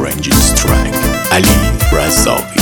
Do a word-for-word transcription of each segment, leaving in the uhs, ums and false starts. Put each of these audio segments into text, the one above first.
strangest track علی رزاقی.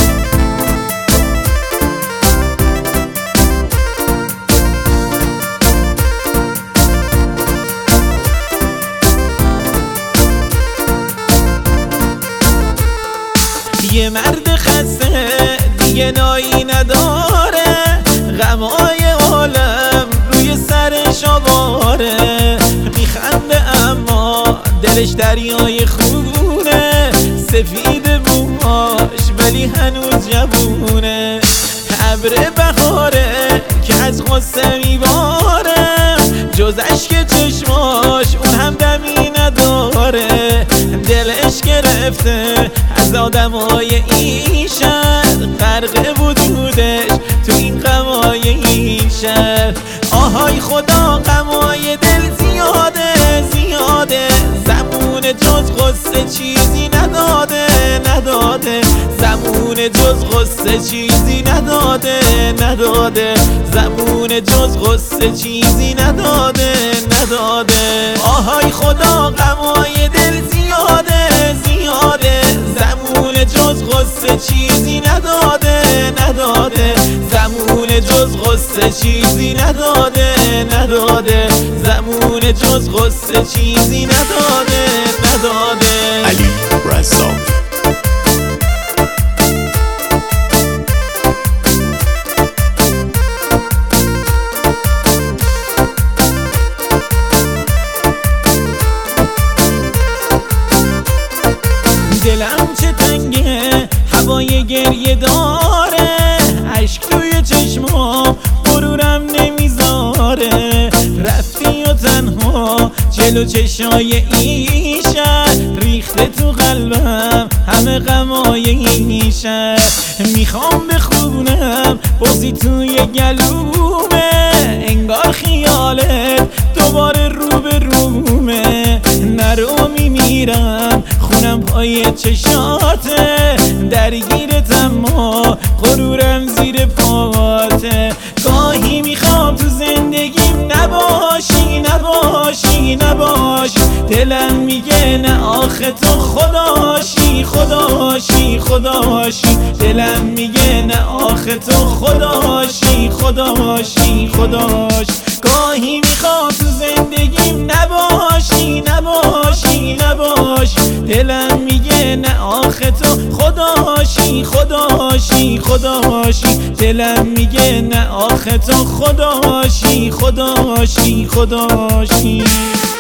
یه مرد خسته دیگه نایی نداره، غمای عالم روی سرش آواره، میخنده اما دلش دریای خونه، سفید بوماش ولی هنوز جوونه، ابر بهاره که از غصه میباره، جز اشک چشماش اون هم دمی نداره، دلش گرفته از آدمای این شهر، غرق وجودش تو این غمای این شهر. آهای خدا غمای دل زیاده زیاده، زبون جز غصه چیزی نداده نداده، زبون جز غصه چیزی نداده نداده، زبون جز غصه چیزی نداده نداده. آهای خدا غمای دل زیاده زیاده، زبون جز غصه چیزی نداده نداده، زبون جز غصه چیزی نداده نداده، زبون جز غصه چیزی نداده نداده. علی رزاقی. دلم چه تنگه هوای گریه داره، عشق توی چشمام غرورم نمیذاره، رفتی و تنها جلو چشای این شهر، ریخته تو قلبم همه غمای این شهر، میخوام بخونم بازی توی گلومه، انگار خیالت دوباره رو به رومه، نرو میمیرم خونم پای چشاته، درگیرت اما غرورم زیر پاته، گاهی میخوام تو زندگیم نباشی نباشی نباشی، دلم میگه نه آخه تو خداشی خداشی خداشی، دلم میگه نه آخه تو خداشی خداشی خداشی، گاهی میخوام تو زندگیم نباشی نباشی نباشی، دلم میگه نه آخه تو خداشی خداشی خداشی، دلم میگه نه آخه تو خداشی خداشی خداشی.